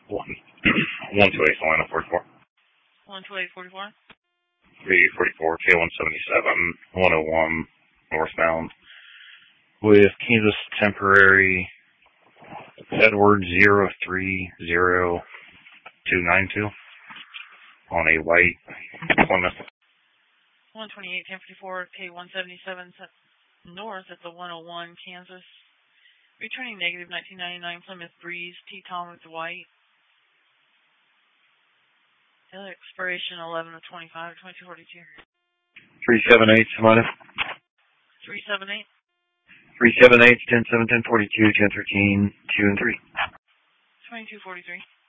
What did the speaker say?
One, 128 Salina 44. 12844. 344, K177, 101 northbound with Kansas Temporary Edward 030292 on a white Plymouth. 128 1054, K177 north at the 101 Kansas. Returning negative 1999 Plymouth Breeze, T-Tom with white. Expiration 11 of 25, 2242. 378 Salina. 378. 378, 10, 7, 10, 42, 10, 13, 2, and 3. 2243.